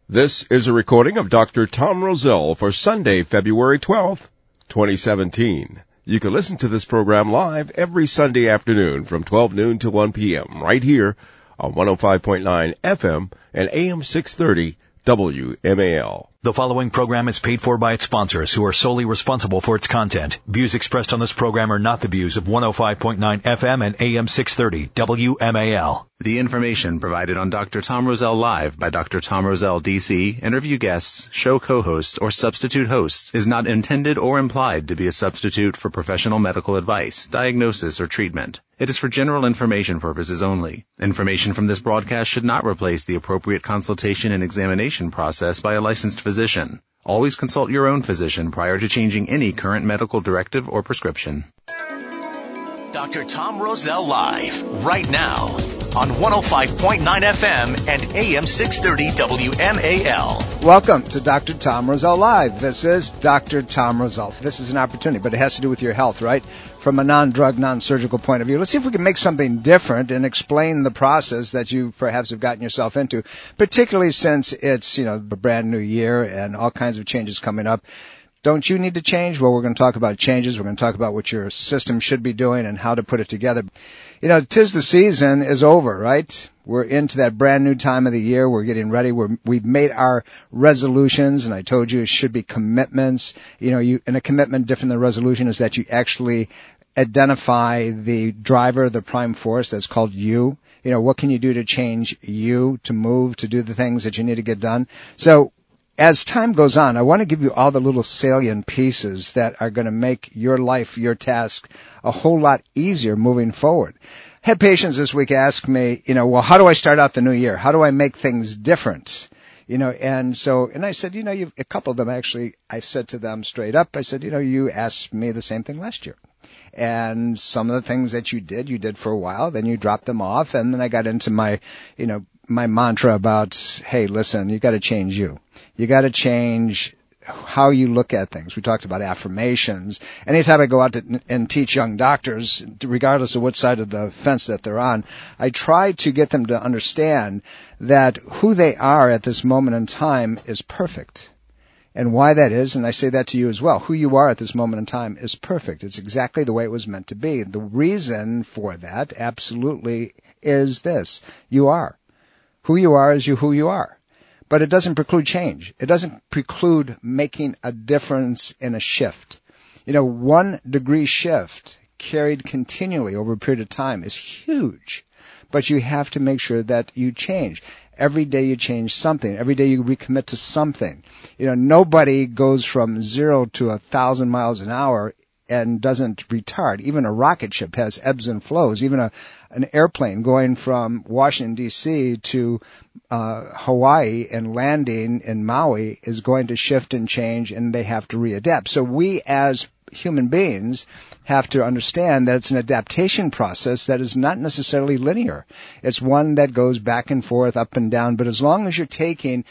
This is a recording of Dr. Tom Rosell for Sunday, February 12th, 2017. You can listen to this program live every Sunday afternoon from 12 noon to 1 p.m. right here on 105.9 FM and AM 630 WMAL. The following program is paid for by its sponsors, who are solely responsible for its content. Views expressed on this program are not the views of 105.9 FM and AM 630 WMAL. The information provided on Dr. Tom Rosell Live by Dr. Tom Rosell, D.C., interview guests, show co-hosts, or substitute hosts is not intended or implied to be a substitute for professional medical advice, diagnosis, or treatment. It is for general information purposes only. Information from this broadcast should not replace the appropriate consultation and examination process by a licensed physician. Always consult your own physician prior to changing any current medical directive or prescription. Dr. Tom Rosell Live, right now, on 105.9 FM and AM 630 WMAL. Welcome to Dr. Tom Rosell Live. This is Dr. Tom Rosell. This is an opportunity, but it has to do with your health, right? From a non-drug, non-surgical point of view. Let's see if we can make something different and explain the process that you perhaps have gotten yourself into, particularly since it's, a brand new year and all kinds of changes coming up. Don't you need to change? Well, we're going to talk about changes. We're going to talk about what your system should be doing and how to put it together. 'Tis the season is over, right? We're into that brand new time of the year. We're getting ready. We've made our resolutions, and I told you it should be commitments. And a commitment different than a resolution is that you actually identify the driver, the prime force that's called you. What can you do to change you, to move, to do the things that you need to get done? So, as time goes on, I want to give you all the little salient pieces that are going to make your life, your task, a whole lot easier moving forward. I had patients this week ask me, well, how do I start out the new year? How do I make things different? And I said, a couple of them actually, I said to them straight up, I said, you asked me the same thing last year. And some of the things that you did for a while, then you dropped them off, and then I got into my mantra about, hey, listen, you got to change you. You got to change how you look at things. We talked about affirmations. Anytime I go out and teach young doctors, regardless of what side of the fence that they're on, I try to get them to understand that who they are at this moment in time is perfect. And why that is, and I say that to you as well, who you are at this moment in time is perfect. It's exactly the way it was meant to be. The reason for that, absolutely, is this. You are. Who you are is who you are. But it doesn't preclude change. It doesn't preclude making a difference in a shift. 1 degree shift carried continually over a period of time is huge. But you have to make sure that you change. Every day you change something. Every day you recommit to something. Nobody goes from 0 to 1,000 miles an hour and doesn't retard. Even a rocket ship has ebbs and flows. Even an airplane going from Washington, D.C. to Hawaii and landing in Maui is going to shift and change, and they have to readapt. So we as human beings have to understand that it's an adaptation process that is not necessarily linear. It's one that goes back and forth, up and down, but as long as you're taking,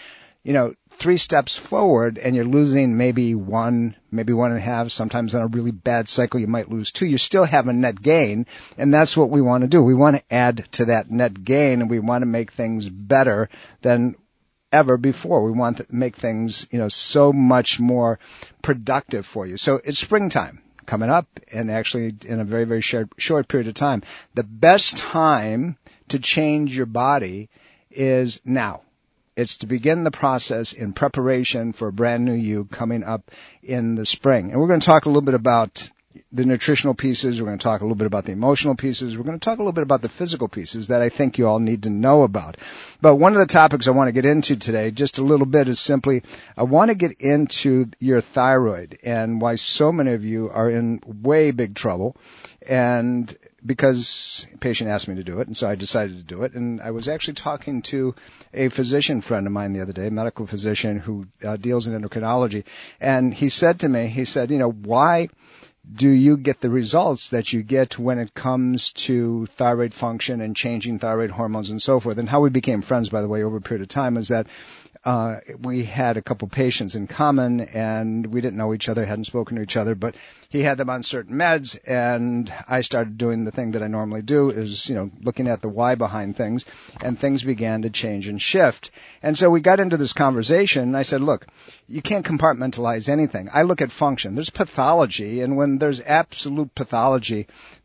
3 steps forward and you're losing maybe 1, maybe 1.5, sometimes in a really bad cycle you might lose 2, you still have a net gain, and that's what we want to do. We want to add to that net gain, and we want to make things better than ever before. We want to make things, so much more productive for you. So it's springtime coming up, and actually in a very, very short period of time. The best time to change your body is now. It's to begin the process in preparation for a brand new you coming up in the spring. And we're going to talk a little bit about the nutritional pieces. We're going to talk a little bit about the emotional pieces. We're going to talk a little bit about the physical pieces that I think you all need to know about. But one of the topics I want to get into today, just a little bit, is simply I want to get into your thyroid and why so many of you are in way big trouble. And because a patient asked me to do it, and so I decided to do it. And I was actually talking to a physician friend of mine the other day, a medical physician who deals in endocrinology, and he said to me, why do you get the results that you get when it comes to thyroid function and changing thyroid hormones and so forth? And how we became friends, by the way, over a period of time is that we had a couple patients in common, and we didn't know each other, hadn't spoken to each other, but he had them on certain meds, and I started doing the thing that I normally do, is, looking at the why behind things, and things began to change and shift. And so we got into this conversation, and I said, look, you can't compartmentalize anything. I look at function. There's pathology, and when there's absolute pathology,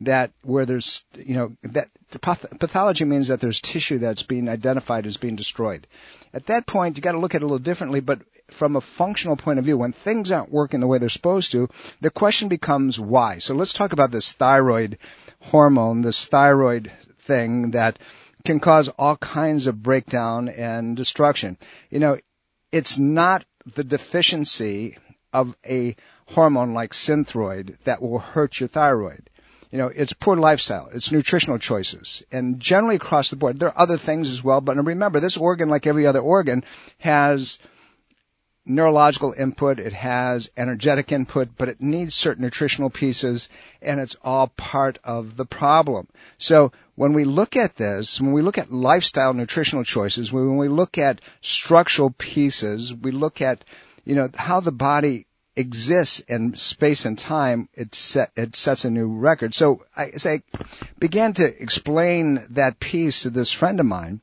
pathology means that there's tissue that's being identified as being destroyed. At that point, you got to look at it a little differently, but from a functional point of view, when things aren't working the way they're supposed to, the question becomes why. So let's talk about this thyroid hormone, this thyroid thing that can cause all kinds of breakdown and destruction. It's not the deficiency of a hormone like Synthroid that will hurt your thyroid. It's poor lifestyle, it's nutritional choices, and generally across the board. There are other things as well, but remember, this organ, like every other organ, has neurological input, it has energetic input, but it needs certain nutritional pieces, and it's all part of the problem. So when we look at this, when we look at lifestyle nutritional choices, when we look at structural pieces, we look at, how the body exists in space and time, it sets a new record. So as I began to explain that piece to this friend of mine,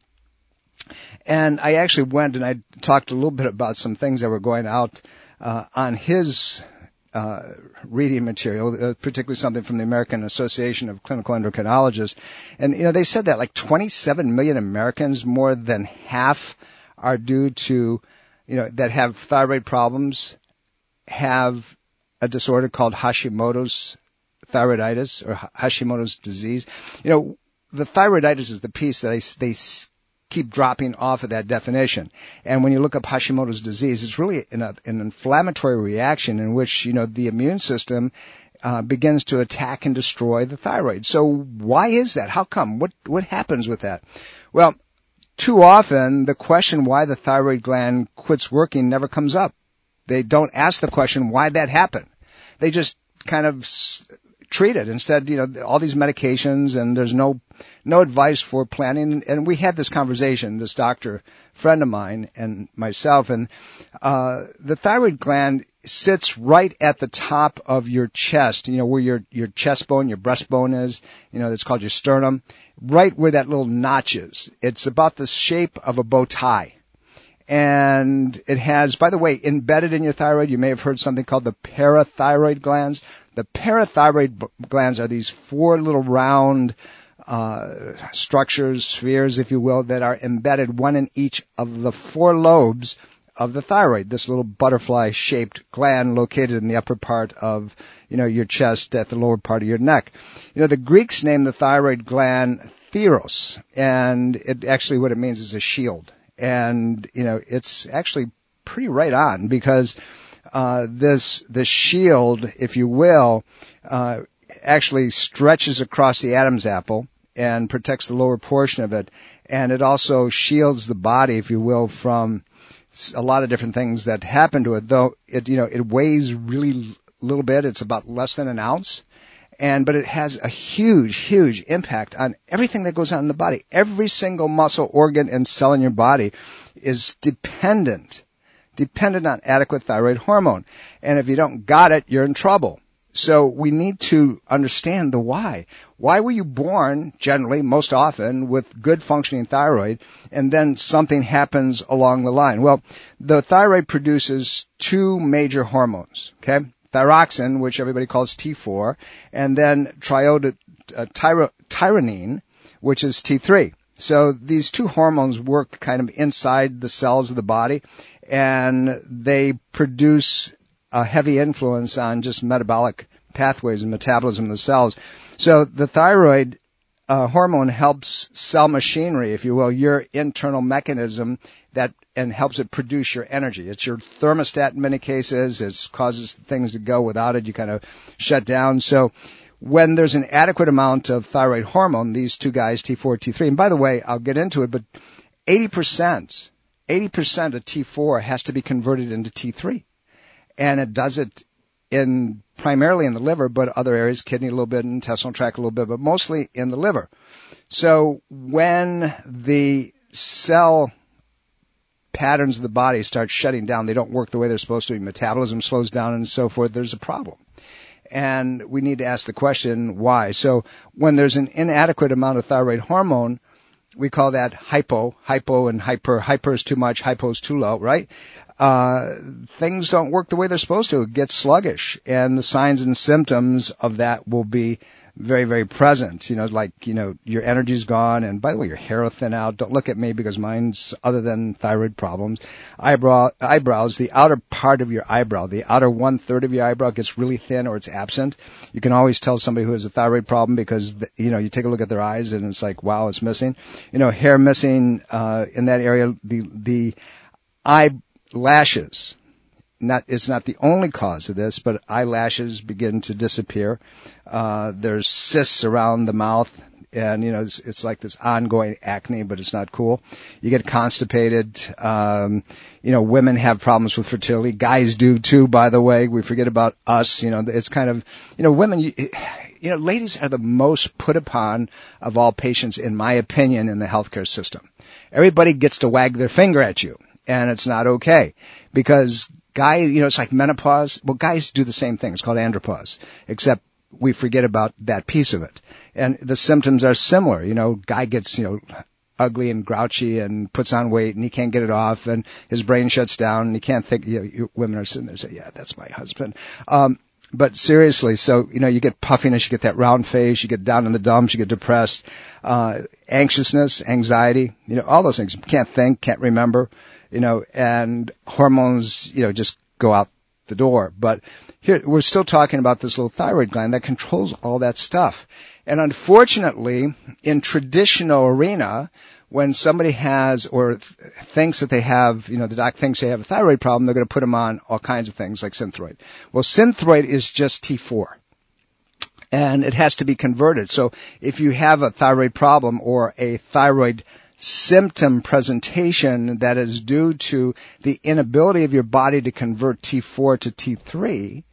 and I actually went and I talked a little bit about some things that were going out on his reading material, particularly something from the American Association of Clinical Endocrinologists. And, they said that like 27 million Americans, more than half, are due to, that have thyroid problems, have a disorder called Hashimoto's thyroiditis or Hashimoto's disease. The thyroiditis is the piece that they keep dropping off of that definition. And when you look up Hashimoto's disease, it's really an inflammatory reaction in which, the immune system begins to attack and destroy the thyroid. So why is that? How come? What happens with that? Well, too often the question why the thyroid gland quits working never comes up. They don't ask the question why that happened. They just kind of treat it. Instead, all these medications, and there's no advice for planning. And we had this conversation, this doctor friend of mine and myself, and the thyroid gland sits right at the top of your chest, where your chest bone, your breastbone is, that's called your sternum, right where that little notch is. It's about the shape of a bow tie. And it has, by the way, embedded in your thyroid, you may have heard something called the parathyroid glands. The parathyroid glands are these four little round structures, spheres, if you will, that are embedded, one in each of the four lobes of the thyroid, this little butterfly-shaped gland located in the upper part of, your chest at the lower part of your neck. The Greeks named the thyroid gland Theros, and it actually what it means is a shield. And, it's actually pretty right on because this shield, if you will, actually stretches across the Adam's apple and protects the lower portion of it. And it also shields the body, if you will, from a lot of different things that happen to it, though it weighs really little bit. It's about less than an ounce. But it has a huge, huge impact on everything that goes on in the body. Every single muscle, organ, and cell in your body is dependent on adequate thyroid hormone. And if you don't got it, you're in trouble. So we need to understand the why. Why were you born, generally, most often, with good functioning thyroid, and then something happens along the line? Well, the thyroid produces two major hormones, okay? Thyroxine, which everybody calls T4, and then tyronine, which is T3. So these two hormones work kind of inside the cells of the body, and they produce a heavy influence on just metabolic pathways and metabolism of the cells. So the thyroid hormone helps cell machinery, if you will, your internal mechanism and helps it produce your energy. It's your thermostat in many cases. It causes things to go. Without it, you kind of shut down. So when there's an adequate amount of thyroid hormone, these two guys, T4, T3, and by the way, I'll get into it, but 80% of T4 has to be converted into T3. And it does it primarily in the liver, but other areas, kidney a little bit, intestinal tract a little bit, but mostly in the liver. So when the cell patterns of the body start shutting down. They don't work the way they're supposed to. Metabolism slows down and so forth. There's a problem. And we need to ask the question, why? So when there's an inadequate amount of thyroid hormone, we call that hypo and hyper. Hyper is too much, hypo is too low, right? Things don't work the way they're supposed to. It gets sluggish. And the signs and symptoms of that will be very, very present. Your energy's gone. And by the way, your hair will thin out. Don't look at me because mine's other than thyroid problems. Eyebrows, the outer part of your eyebrow, the outer 1/3 of your eyebrow gets really thin or it's absent. You can always tell somebody who has a thyroid problem because, you take a look at their eyes and it's like, wow, it's missing. Hair missing, in that area, the eyelashes. It's not the only cause of this, but eyelashes begin to disappear. There's cysts around the mouth, and it's like this ongoing acne, but it's not cool. You get constipated. Women have problems with fertility. Guys do too, by the way. We forget about us. It's kind of, women. Ladies are the most put upon of all patients, in my opinion, in the healthcare system. Everybody gets to wag their finger at you, and it's not okay because. It's like menopause. Well, guys do the same thing. It's called andropause, except we forget about that piece of it. And the symptoms are similar. Guy gets, ugly and grouchy and puts on weight and he can't get it off and his brain shuts down and he can't think, women are sitting there saying, yeah, that's my husband. But seriously, so, you get puffiness, you get that round face, you get down in the dumps, you get depressed, anxiousness, anxiety, all those things. Can't think, can't remember. And hormones, just go out the door. But here, we're still talking about this little thyroid gland that controls all that stuff. And unfortunately, in traditional arena, when somebody has or thinks that they have, the doc thinks they have a thyroid problem, they're going to put them on all kinds of things like Synthroid. Well, Synthroid is just T4. And it has to be converted. So if you have a thyroid problem or a thyroid symptom presentation that is due to the inability of your body to convert T4 to T3,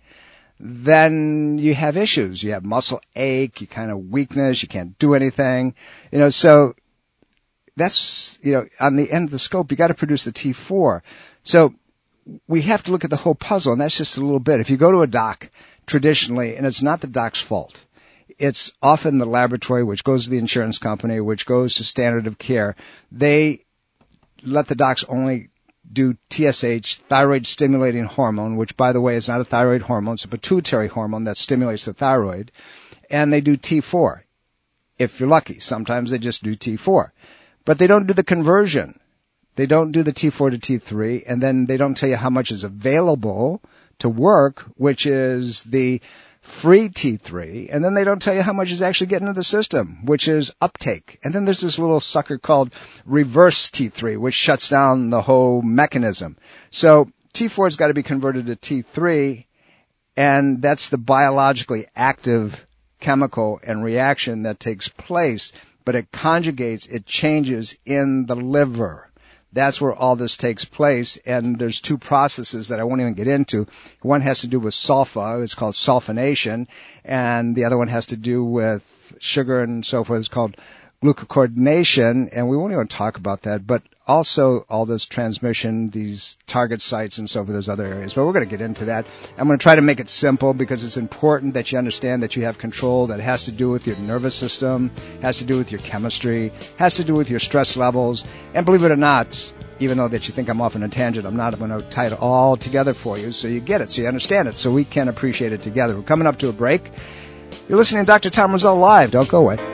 then you have issues. You have muscle ache, you kind of weakness, you can't do anything. So that's, on the end of the scope, you got to produce the T4. So we have to look at the whole puzzle, and that's just a little bit. If you go to a doc traditionally, and it's not the doc's fault, it's often the laboratory, which goes to the insurance company, which goes to standard of care. They let the docs only do TSH, thyroid stimulating hormone, which, by the way, is not a thyroid hormone. It's a pituitary hormone that stimulates the thyroid. And they do T4. If you're lucky, sometimes they just do T4. But they don't do the conversion. They don't do the T4 to T3, and then they don't tell you how much is available to work, which is the free T3, and then they don't tell you how much is actually getting into the system, which is uptake. And then there's this little sucker called reverse T3, which shuts down the whole mechanism. So T4's got to be converted to T3, and that's the biologically active chemical and reaction that takes place, but it conjugates, it changes in the liver. That's where all this takes place, and there's two processes that I won't even get into. One has to do with sulfa, it's called sulfonation, and the other one has to do with sugar and so forth, it's called glucocoordination, and we won't even talk about that, but also all this transmission, these target sites and so forth, there's other areas. But we're going to get into that. I'm going to try to make it simple because it's important that you understand that you have control that has to do with your nervous system, has to do with your chemistry, has to do with your stress levels. And believe it or not, even though that you think I'm off on a tangent, I'm not. I'm going to tie it all together for you so you get it, so you understand it, so we can appreciate it together. We're coming up to a break. You're listening to Dr. Tom Rosell Live. Don't go away.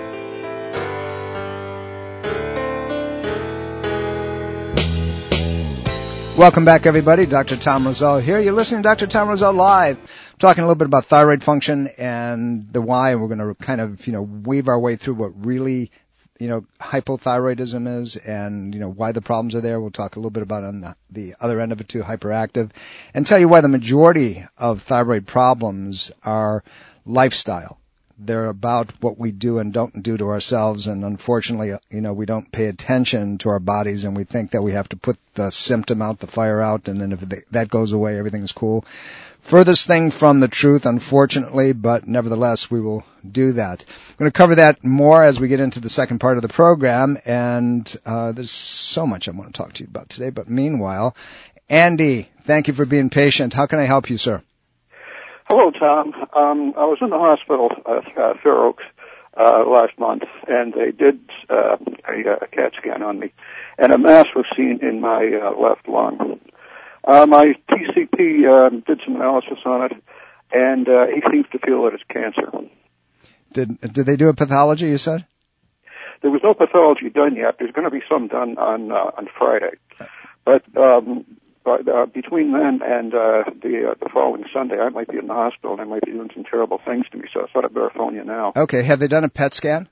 Welcome back, everybody. Dr. Tom Rosell here. You're listening to Dr. Tom Rosell Live. I'm talking a little bit about thyroid function and the why, and we're going to kind of, weave our way through what really, hypothyroidism is and, why the problems are there. We'll talk a little bit about on the other end of it too, hyperactive, and tell you why the majority of thyroid problems are lifestyle. They're about what we do and don't do to ourselves, and unfortunately, we don't pay attention to our bodies, and we think that we have to put the symptom out, the fire out, and then if that goes away, everything's cool. Furthest thing from the truth, unfortunately, but nevertheless, we will do that. I'm going to cover that more as we get into the second part of the program, and there's so much I want to talk to you about today, but meanwhile, Andy, thank you for being patient. How can I help you, sir? Hello, Tom. I was in the hospital at Fair Oaks last month, and they did a CAT scan on me, and a mass was seen in my left lung. My PCP did some analysis on it, and he seems to feel that it's cancer. Did they do a pathology, you said? There was no pathology done yet. There's going to be some done on Friday. But between then and the following Sunday, I might be in the hospital, and I might be doing some terrible things to me, so I thought I'd better phone you now. Okay. Have they done a PET scan?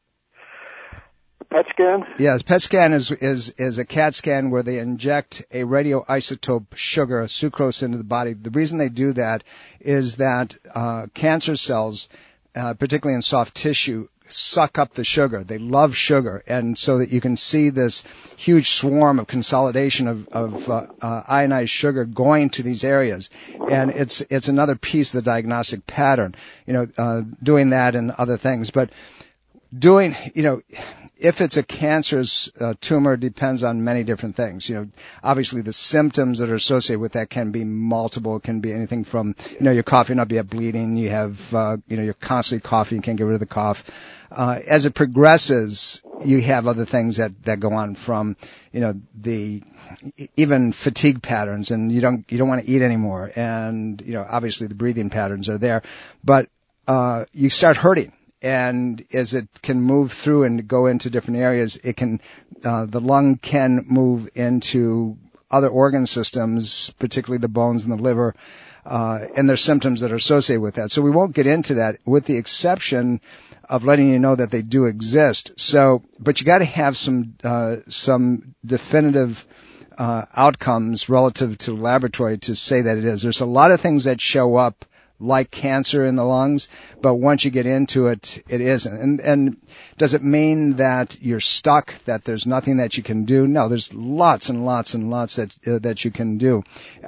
PET scan? Yes, PET scan is a CAT scan where they inject a radioisotope sugar, sucrose, into the body. The reason they do that is that cancer cells, particularly in soft tissue, suck up the sugar. They love sugar, and so that you can see this huge swarm of consolidation of ionized sugar going to these areas, and it's another piece of the diagnostic pattern. Doing that and other things, but doing if it's a cancerous tumor depends on many different things. Obviously the symptoms that are associated with that can be multiple. It can be anything from, you're coughing up, you have bleeding, you have, you're constantly coughing, you can't get rid of the cough. As it progresses, you have other things that go on from, even fatigue patterns, and you don't want to eat anymore. And, obviously the breathing patterns are there, but, you start hurting. And as it can move through and go into different areas, the lung can move into other organ systems, particularly the bones and the liver, and there's symptoms that are associated with that. So we won't get into that, with the exception of letting you know that they do exist. But you got to have some definitive outcomes relative to laboratory to say that it is. There's a lot of things that show up like cancer in the lungs, but once you get into it, it isn't. And does it mean that you're stuck, that there's nothing that you can do? No, there's lots and lots and lots that you can do.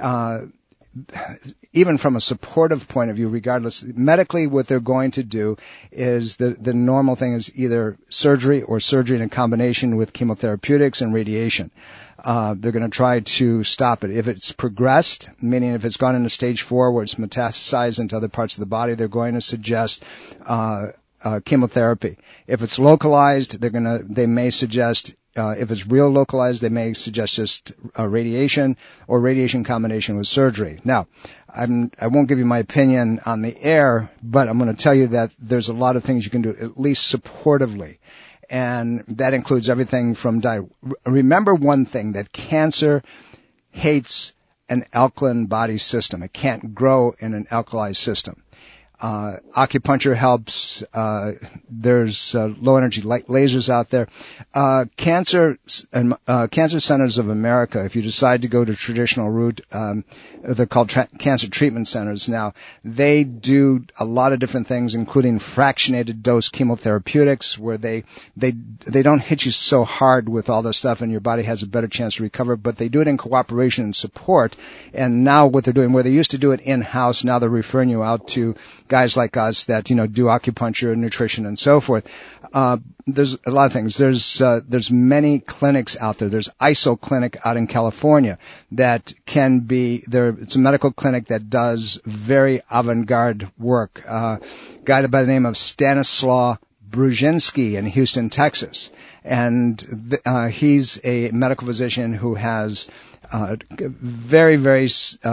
Even from a supportive point of view, regardless, medically what they're going to do is the normal thing is either surgery or surgery in combination with chemotherapeutics and radiation. They're going to try to stop it. If it's progressed, meaning if it's gone into stage 4 where it's metastasized into other parts of the body, they're going to suggest chemotherapy. If it's localized, they may suggest, if it's real localized, they may suggest just radiation or radiation combination with surgery. Now, I won't give you my opinion on the air, but I'm going to tell you that there's a lot of things you can do, at least supportively. And that includes everything from diet. Remember one thing, that cancer hates an alkaline body system. It can't grow in an alkalized system. Acupuncture helps. There's low energy light lasers out there. Cancer Centers of America, if you decide to go to traditional route, they're called cancer treatment centers now. They do a lot of different things, including fractionated dose chemotherapeutics, where they don't hit you so hard with all this stuff, and your body has a better chance to recover, but they do it in cooperation and support. And now what they're doing, where they used to do it in-house, now they're referring you out to guys like us that, do acupuncture, nutrition, and so forth. There's a lot of things. There's many clinics out there. There's ISO Clinic out in California that can be there. It's a medical clinic that does very avant-garde work. A guy by the name of Stanislaw Brzezinski in Houston, Texas. And he's a medical physician who has very, very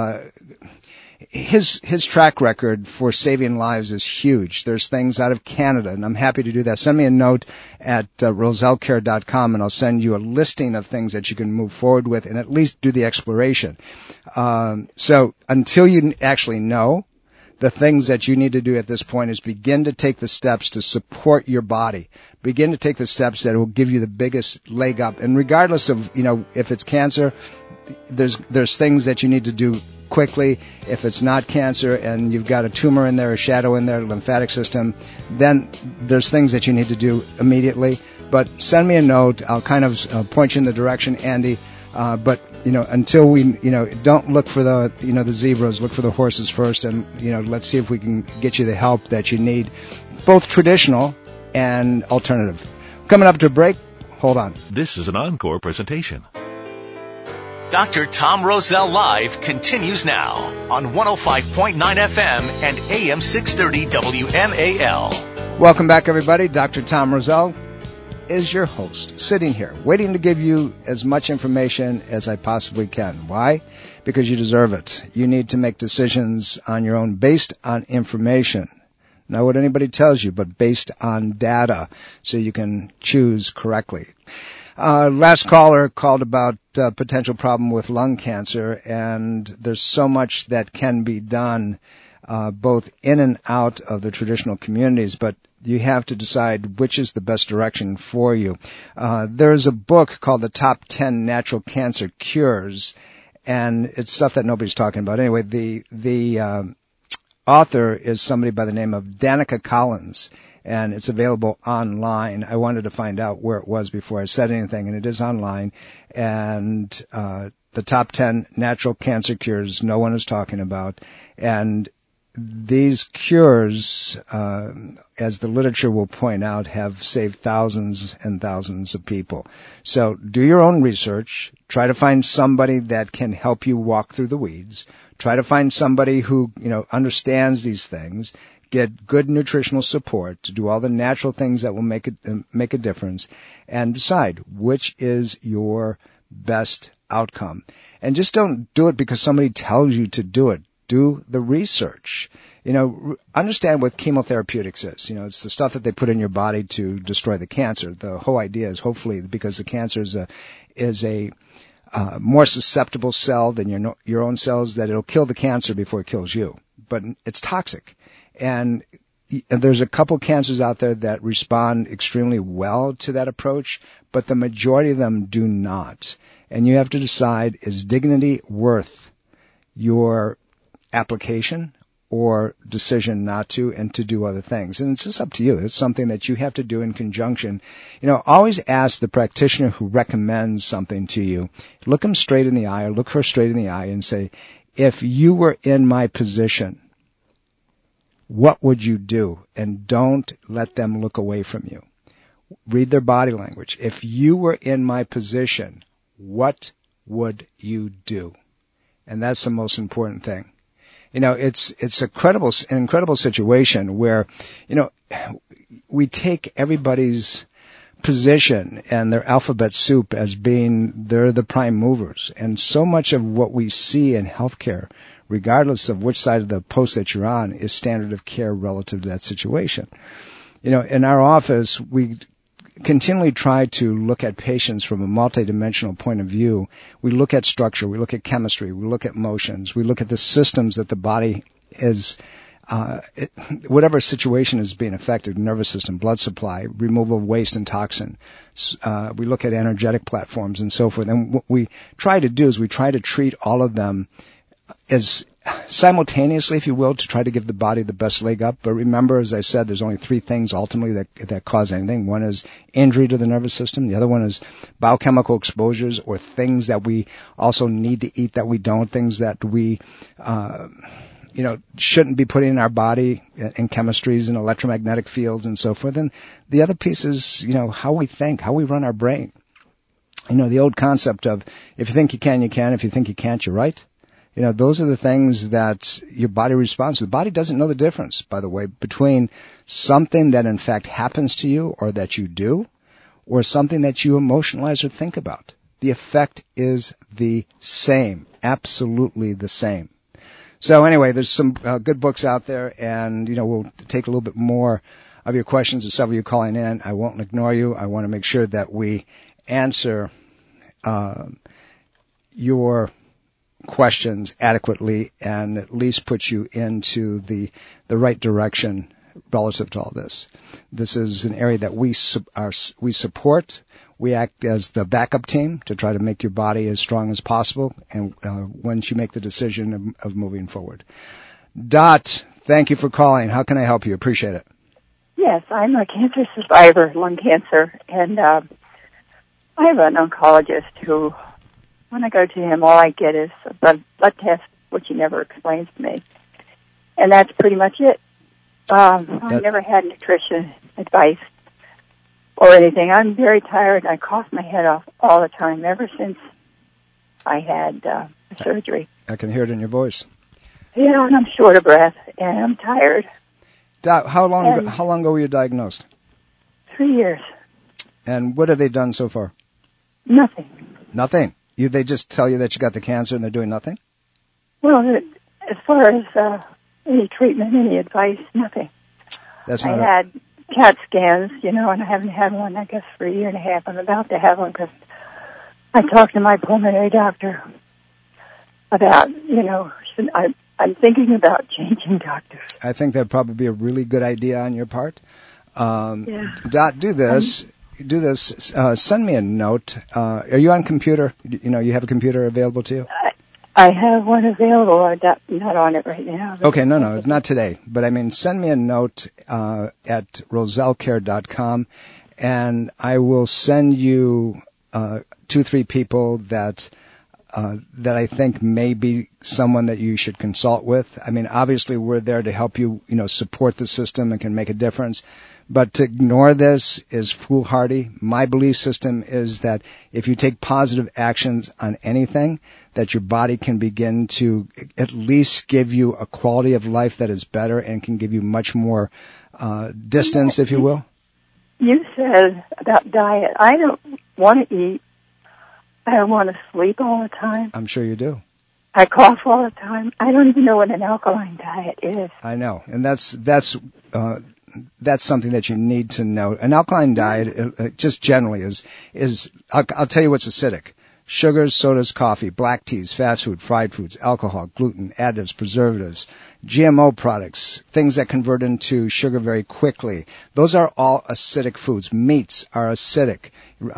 his track record for saving lives is huge. There's things out of Canada, and I'm happy to do that. Send me a note at rosellecare.com, and I'll send you a listing of things that you can move forward with and at least do the exploration. So until you actually know, the things that you need to do at this point is begin to take the steps to support your body. Begin to take the steps that will give you the biggest leg up. And regardless of, if it's cancer, there's things that you need to do quickly. If it's not cancer and you've got a tumor in there, a shadow in there, lymphatic system, then there's things that you need to do immediately. But send me a note. I'll kind of point you in the direction, Andy. But until we, don't look for the zebras, look for the horses first, and, let's see if we can get you the help that you need, both traditional and alternative. Coming up to a break, hold on. This is an encore presentation. Dr. Tom Roselle Live continues now on 105.9 FM and AM 630 WMAL. Welcome back, everybody. Dr. Tom Roselle is your host, sitting here, waiting to give you as much information as I possibly can. Why? Because you deserve it. You need to make decisions on your own based on information. Not what anybody tells you, but based on data, so you can choose correctly. Last caller called about potential problem with lung cancer, and there's so much that can be done both in and out of the traditional communities, but you have to decide which is the best direction for you. There's a book called The Top 10 Natural Cancer Cures, and it's stuff that nobody's talking about. Anyway, the author is somebody by the name of Danica Collins, and it's available online. I wanted to find out where it was before I said anything, and it is online. And the top 10 natural cancer cures no one is talking about. And these cures, as the literature will point out, have saved thousands and thousands of people. So do your own research. Try to find somebody that can help you walk through the weeds. Try to find somebody who, understands these things. Get good nutritional support to do all the natural things that will make a difference, and decide which is your best outcome. And just don't do it because somebody tells you to do it. Do the research. Understand what chemotherapeutics is. It's the stuff that they put in your body to destroy the cancer. The whole idea is hopefully because the cancer is a more susceptible cell than your own cells, that it'll kill the cancer before it kills you. But it's toxic. And there's a couple cancers out there that respond extremely well to that approach, but the majority of them do not. And you have to decide, is dignity worth your application or decision not to, and to do other things? And it's just up to you. It's something that you have to do in conjunction. Always ask the practitioner who recommends something to you. Look them straight in the eye, or look her straight in the eye and say, if you were in my position, what would you do? And don't let them look away from you. Read their body language. If you were in my position, what would you do? And that's the most important thing. It's an incredible situation where, we take everybody's position and their alphabet soup as being they're the prime movers. And so much of what we see in healthcare, regardless of which side of the post that you're on, is standard of care relative to that situation. In our office, we continually try to look at patients from a multidimensional point of view. We look at structure, we look at chemistry, we look at motions, we look at the systems that the body is, whatever situation is being affected, nervous system, blood supply, removal of waste and toxin. We look at energetic platforms and so forth. And what we try to do is we try to treat all of them as simultaneously, if you will, to try to give the body the best leg up. But remember, as I said, there's only three things ultimately that cause anything. One is injury to the nervous system. The other one is biochemical exposures, or things that we also need to eat that we don't, things that we shouldn't be putting in our body, in chemistries and electromagnetic fields and so forth. And the other piece is, how we think, how we run our brain. The old concept of if you think you can, you can. If you think you can't, you're right. Those are the things that your body responds to. The body doesn't know the difference, by the way, between something that in fact happens to you or that you do, or something that you emotionalize or think about. The effect is the same, absolutely the same. So anyway, there's some good books out there, and, we'll take a little bit more of your questions, and several of you calling in. I won't ignore you. I want to make sure that we answer your questions adequately and at least put you into the right direction relative to all this. This is an area that we support. We act as the backup team to try to make your body as strong as possible, and once you make the decision of moving forward. Dot, thank you for calling. How can I help you? Appreciate it. Yes, I'm a cancer survivor, lung cancer, and I have an oncologist who, when I go to him, all I get is a blood test, which he never explains to me. And that's pretty much it. I never had nutrition advice or anything. I'm very tired. I cough my head off all the time ever since I had surgery. I can hear it in your voice. Yeah, and I'm short of breath, and I'm tired. How long ago were you diagnosed? 3 years. And what have they done so far? Nothing. Nothing? They just tell you that you got the cancer and they're doing nothing? Well, as far as any treatment, any advice, nothing. I had CAT scans, and I haven't had one, I guess, for a year and a half. I'm about to have one because I talked to my pulmonary doctor about, I'm thinking about changing doctors. I think that'd probably be a really good idea on your part. Dot, do this. Send me a note. Are you on computer? You have a computer available to you? I have one available. I'm not on it right now. Okay, no, not today. But send me a note at rosellecare.com, and I will send you 2-3 people that I think may be someone that you should consult with. Obviously we're there to help you, support the system and can make a difference. But to ignore this is foolhardy. My belief system is that if you take positive actions on anything, that your body can begin to at least give you a quality of life that is better and can give you much more distance, if you will. You said about diet. I don't want to eat. I don't want to sleep all the time. I'm sure you do. I cough all the time. I don't even know what an alkaline diet is. I know, and that's something that you need to know. An alkaline diet, just generally, is I'll tell you what's acidic: sugars, sodas, coffee, black teas, fast food, fried foods, alcohol, gluten, additives, preservatives, GMO products, things that convert into sugar very quickly. Those are all acidic foods. Meats are acidic.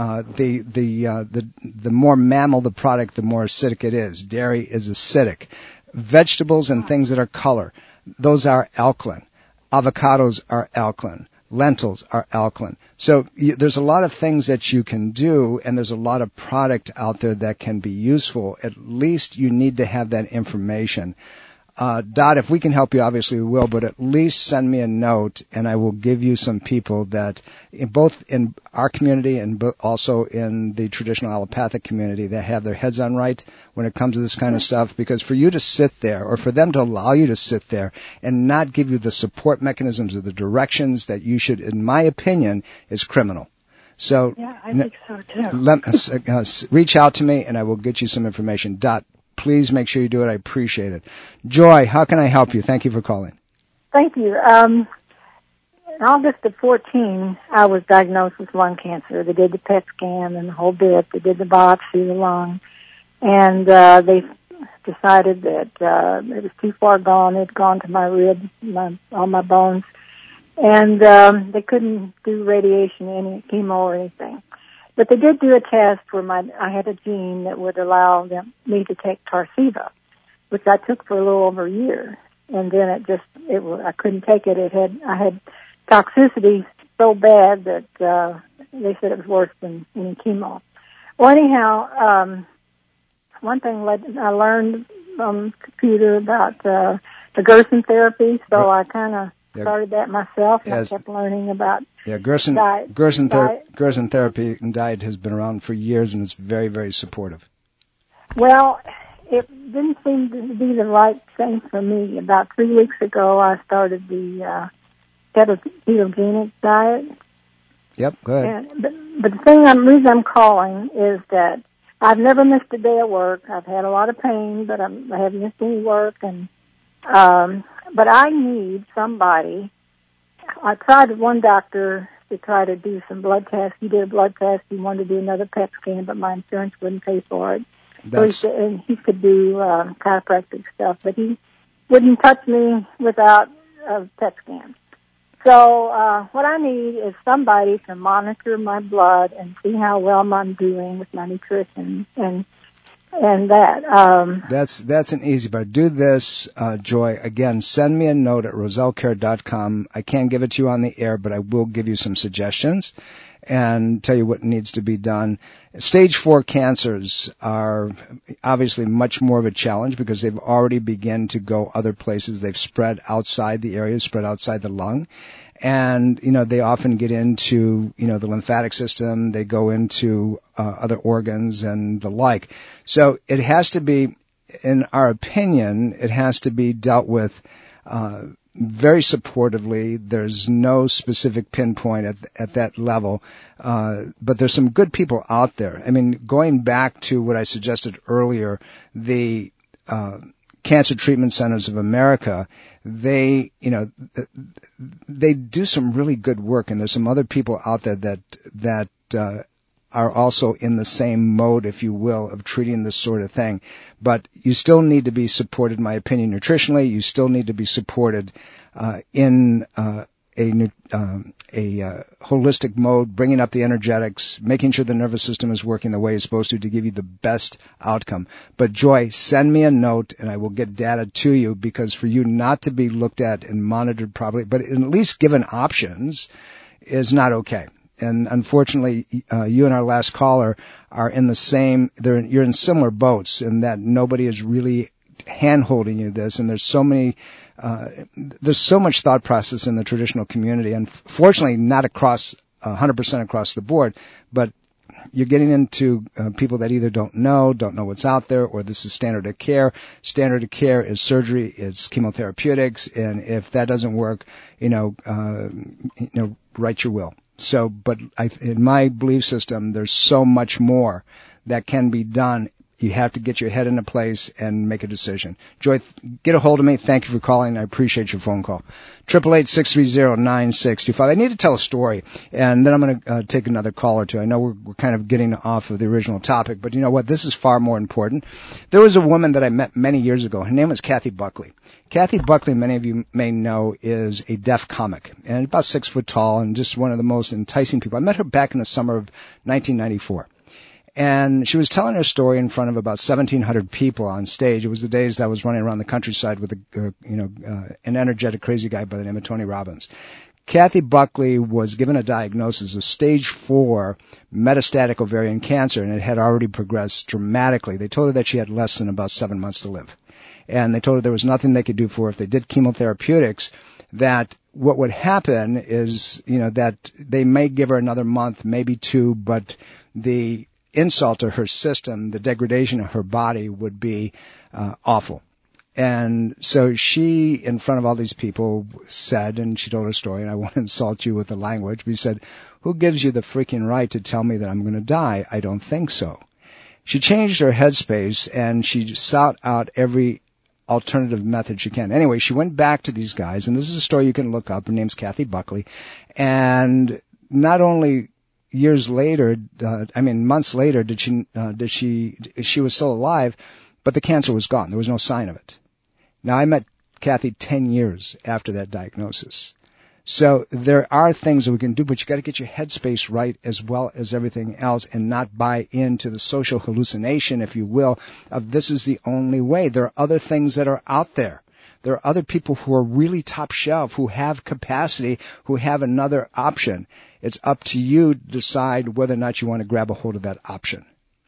The more mammal the product, the more acidic it is. Dairy is acidic. Vegetables and things that are color, those are alkaline. Avocados are alkaline. Lentils are alkaline. So there's a lot of things that you can do, and there's a lot of product out there that can be useful. At least you need to have that information. Dot, if we can help you, obviously we will, but at least send me a note, and I will give you some people that, both in our community and also in the traditional allopathic community, that have their heads on right when it comes to this kind of stuff. Because for you to sit there, or for them to allow you to sit there and not give you the support mechanisms or the directions that you should, in my opinion, is criminal. So, yeah, I think so too. Reach out to me, and I will get you some information. Dot, please make sure you do it. I appreciate it. Joy, how can I help you? Thank you for calling. Thank you. In August of 2014, I was diagnosed with lung cancer. They did the PET scan and the whole bit. They did the biopsy of the lung. And they decided that it was too far gone. It had gone to my ribs, all my bones. And they couldn't do radiation, any chemo or anything. But they did do a test where I had a gene that would allow me to take Tarceva, which I took for a little over a year. And then I couldn't take it. I had toxicity so bad that they said it was worse than any chemo. Well, anyhow, one thing I learned from computer about the Gerson therapy, so I kind of started that myself, and I kept learning about Gerson therapy and diet has been around for years, and it's very, very supportive. Well, it didn't seem to be the right thing for me. About 3 weeks ago, I started the ketogenic diet. Yep, go ahead. But the reason I'm calling is that I've never missed a day of work. I've had a lot of pain, but I haven't missed any work, and but I need somebody. I tried with one doctor to try to do some blood tests. He did a blood test. He wanted to do another PET scan, but my insurance wouldn't pay for it. And he could do chiropractic stuff, but he wouldn't touch me without a PET scan. So what I need is somebody to monitor my blood and see how well I'm doing with my nutrition and that. That's an easy part. Do this, Joy. Again, send me a note at rosellcare.com. I can't give it to you on the air, but I will give you some suggestions and tell you what needs to be done. Stage 4 cancers are obviously much more of a challenge because they've already begun to go other places. They've spread outside the area, spread outside the lung. And, they often get into, the lymphatic system. They go into other organs and the like. So it has to be, in our opinion, it has to be dealt with very supportively. There's no specific pinpoint at that level. But there's some good people out there. I mean, going back to what I suggested earlier, the Cancer Treatment Centers of America, they do some really good work, and there's some other people out there that are also in the same mode, if you will, of treating this sort of thing. But you still need to be supported, in my opinion, nutritionally. You still need to be supported in a holistic mode, bringing up the energetics, making sure the nervous system is working the way it's supposed to give you the best outcome. But Joy, send me a note and I will get data to you, because for you not to be looked at and monitored properly, but at least given options, is not okay. And unfortunately, you and our last caller are in the same, you're in similar boats in that nobody is really hand-holding you this, and there's so much thought process in the traditional community, and fortunately not across 100% across the board, but you're getting into people that either don't know what's out there, or this is standard of care. Standard of care is surgery, it's chemotherapeutics, and if that doesn't work, write your will. So, but in my belief system, there's so much more that can be done. You have to get your head into place and make a decision. Joy, get a hold of me. Thank you for calling. I appreciate your phone call. 888-630-9625. I need to tell a story, and then I'm going to take another call or two. I know we're kind of getting off of the original topic, but you know what? This is far more important. There was a woman that I met many years ago. Her name was Kathy Buckley. Kathy Buckley, many of you may know, is a deaf comic, and about 6 foot tall, and just one of the most enticing people. I met her back in the summer of 1994. And she was telling her story in front of about 1,700 people on stage. It was the days that I was running around the countryside with an energetic, crazy guy by the name of Tony Robbins. Kathy Buckley was given a diagnosis of stage 4 metastatic ovarian cancer, and it had already progressed dramatically. They told her that she had less than about 7 months to live. And they told her there was nothing they could do for her if they did chemotherapeutics, that what would happen is, that they may give her another month, maybe 2, but the insult to her system, the degradation of her body would be awful. And so she, in front of all these people, said, and she told her story, and I won't insult you with the language, but she said, "Who gives you the freaking right to tell me that I'm going to die? I don't think so." She changed her headspace, and she sought out every alternative method she can. Anyway, she went back to these guys, and this is a story you can look up. Her name's Kathy Buckley. And not only years later, months later, she was still alive, but the cancer was gone. There was no sign of it. Now, I met Kathy 10 years after that diagnosis. So there are things that we can do, but you got to get your headspace right as well as everything else, and not buy into the social hallucination, if you will, of this is the only way. There are other things that are out there. There are other people who are really top shelf, who have capacity, who have another option. It's up to you to decide whether or not you want to grab a hold of that option.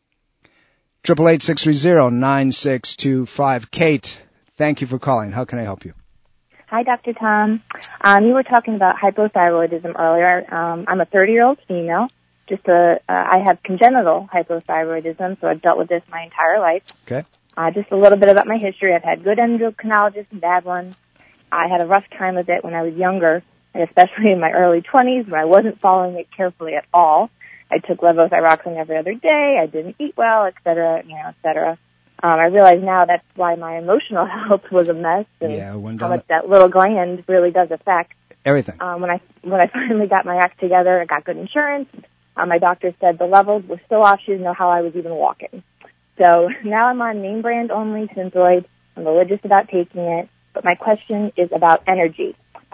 888-630-9625. Kate, thank you for calling. How can I help you? Hi, Dr. Tom. You were talking about hypothyroidism earlier. I'm a 30-year-old female. I have congenital hypothyroidism, so I've dealt with this my entire life. Okay. Just a little bit about my history. I've had good endocrinologists and bad ones. I had a rough time with it when I was younger, and especially in my early 20s when I wasn't following it carefully at all. I took levothyroxine every other day. I didn't eat well, et cetera, et cetera. I realize now that's why my emotional health was a mess, and how much that little gland really does affect everything. When I finally got my act together, I got good insurance. My doctor said the levels were still off. She didn't know how I was even walking. So now I'm on name brand only Synthroid. I'm religious about taking it. But my question is about energy.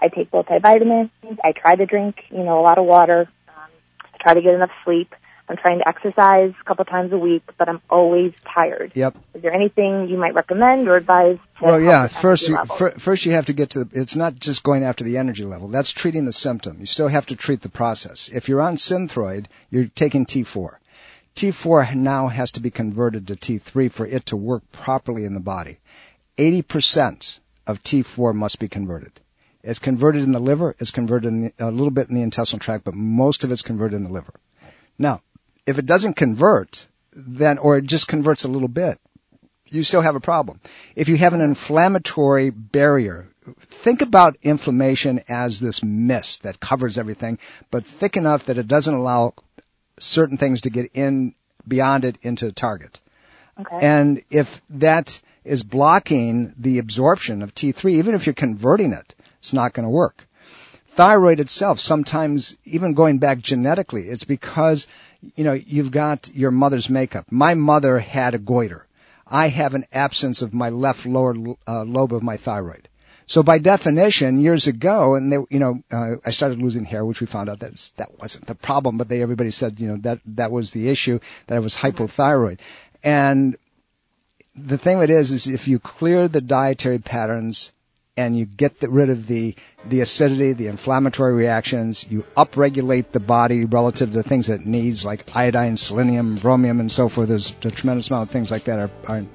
I take multivitamins. I try to drink, a lot of water. I try to get enough sleep. I'm trying to exercise a couple times a week, but I'm always tired. Yep. Is there anything you might recommend or advise? Well, yeah. First you have to get to. It's not just going after the energy level. That's treating the symptom. You still have to treat the process. If you're on Synthroid, you're taking T4. T4 now has to be converted to T3 for it to work properly in the body. 80% of T4 must be converted. It's converted in the liver. It's converted a little bit in the intestinal tract, but most of it's converted in the liver. Now, if it doesn't convert, or it just converts a little bit, you still have a problem. If you have an inflammatory barrier, think about inflammation as this mist that covers everything, but thick enough that it doesn't allow certain things to get in beyond it into the target. Okay. And if that is blocking the absorption of T3, even if you're converting it, it's not going to work. Thyroid itself, sometimes even going back genetically, it's because, you've got your mother's makeup. My mother had a goiter. I have an absence of my left lower lobe of my thyroid. So by definition, years ago, and I started losing hair, which we found out that wasn't the problem, but everybody said, that was the issue, that I was hypothyroid. And the thing of it is if you clear the dietary patterns and you get rid of the acidity, the inflammatory reactions, you upregulate the body relative to the things that it needs, like iodine, selenium, bromium, and so forth. There's a tremendous amount of things like that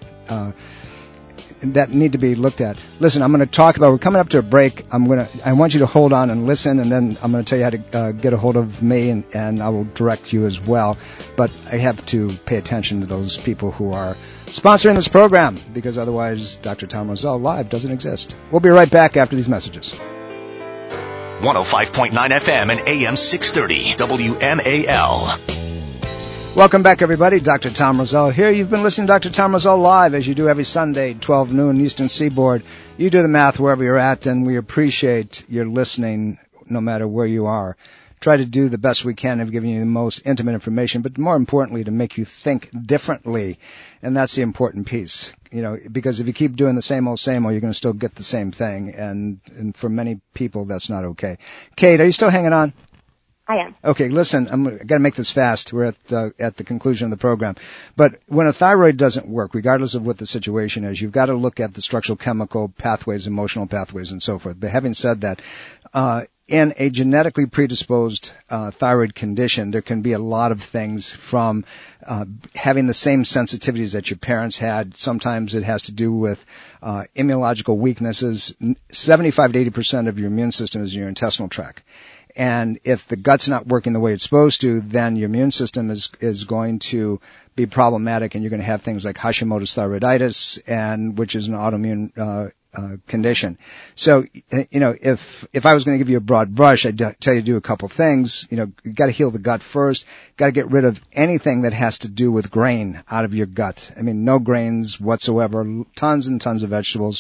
that need to be looked at. Listen, I'm going to talk about, we're coming up to a break. I want you to hold on and listen, and then I'm going to tell you how to get a hold of me, and I will direct you as well. But I have to pay attention to those people who are sponsoring this program, because otherwise Dr. Tom Rosell Live doesn't exist. We'll be right back after these messages. 105.9 FM and AM 630 WMAL. Welcome back, everybody. Dr. Tom Rosell here. You've been listening to Dr. Tom Rosell Live, as you do every Sunday, 12 noon, Eastern Seaboard. You do the math wherever you're at, and we appreciate your listening no matter where you are. Try to do the best we can of giving you the most intimate information, but more importantly, to make you think differently. And that's the important piece, because if you keep doing the same old, you're going to still get the same thing. And for many people, that's not okay. Kate, are you still hanging on? I am. Okay, listen, I got to make this fast. We're at the conclusion of the program. But when a thyroid doesn't work, regardless of what the situation is, you've got to look at the structural chemical pathways, emotional pathways, and so forth. But having said that, in a genetically predisposed thyroid condition, there can be a lot of things from having the same sensitivities that your parents had. Sometimes it has to do with immunological weaknesses. 75 to 80% of your immune system is in your intestinal tract. And if the gut's not working the way it's supposed to, then your immune system is going to be problematic, and you're going to have things like Hashimoto's thyroiditis, which is an autoimmune condition. So, if I was going to give you a broad brush, I'd tell you to do a couple things. You got to heal the gut first. Got to get rid of anything that has to do with grain out of your gut. I mean, no grains whatsoever. Tons and tons of vegetables.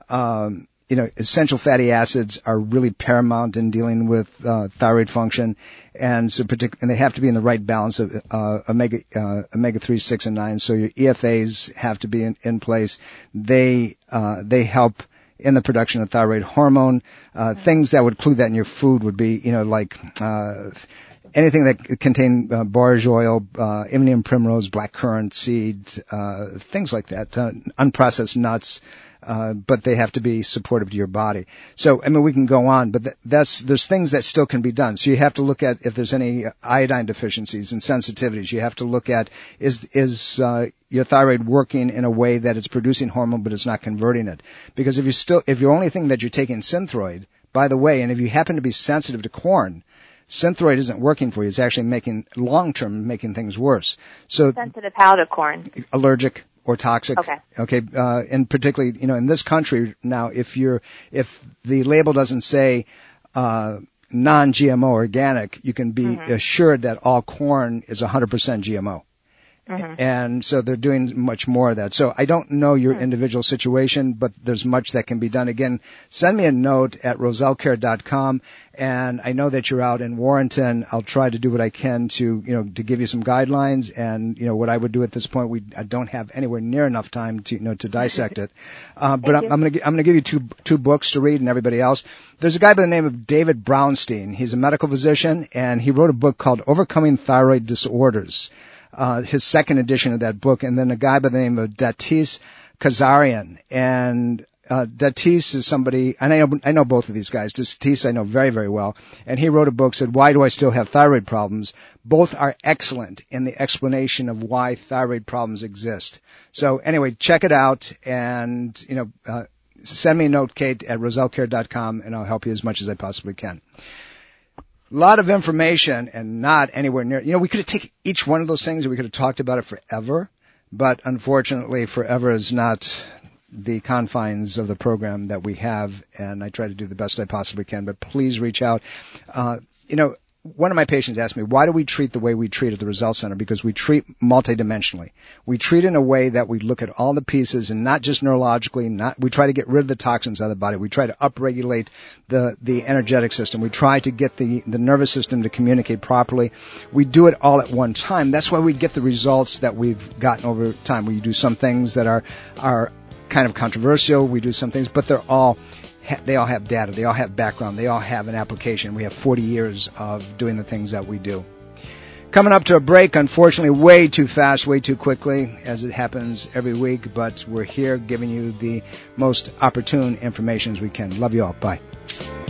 Essential fatty acids are really paramount in dealing with thyroid function, and they have to be in the right balance of omega 3, 6, and 9. So your EFAs have to be in place. They help in the production of thyroid hormone. Things that would include that in your food would be anything that contain borage oil, Indian primrose, blackcurrant seed, things like that, unprocessed nuts. But they have to be supportive to your body. So, we can go on, but there's things that still can be done. So you have to look at if there's any iodine deficiencies and sensitivities. You have to look at is your thyroid working in a way that it's producing hormone but it's not converting it? Because if your only thing that you're taking Synthroid, by the way, and if you happen to be sensitive to corn, Synthroid isn't working for you. It's actually long-term making things worse. So sensitive how to corn? Allergic or toxic. Okay. And particularly, in this country now, if the label doesn't say non-GMO organic, you can be assured that all corn is 100% GMO. And so they're doing much more of that. So I don't know your individual situation, but there's much that can be done. Again, send me a note at rosellecare.com. And I know that you're out in Warrenton. I'll try to do what I can to give you some guidelines and, what I would do at this point. I don't have anywhere near enough time to, to dissect it. But I'm going to give you two books to read and everybody else. There's a guy by the name of David Brownstein. He's a medical physician and he wrote a book called Overcoming Thyroid Disorders. His second edition of that book, and then a guy by the name of Datis Kazarian. And Datis is somebody, and I know both of these guys. Datis I know very, very well. And he wrote a book, said, Why Do I Still Have Thyroid Problems? Both are excellent in the explanation of why thyroid problems exist. So anyway, check it out, and, send me a note, Kate, at rosellecare.com, and I'll help you as much as I possibly can. A lot of information and not anywhere near, we could have taken each one of those things and we could have talked about it forever, but unfortunately forever is not the confines of the program that we have, and I try to do the best I possibly can, but please reach out. One of my patients asked me, why do we treat the way we treat at the Roselle Center? Because we treat multidimensionally. We treat in a way that we look at all the pieces and not just neurologically, we try to get rid of the toxins out of the body. We try to upregulate the energetic system. We try to get the nervous system to communicate properly. We do it all at one time. That's why we get the results that we've gotten over time. We do some things that are kind of controversial. We do some things, but they all have data. They all have background. They all have an application. We have 40 years of doing the things that we do. Coming up to a break, unfortunately, way too fast, way too quickly, as it happens every week, but we're here giving you the most opportune information as we can. Love you all. Bye.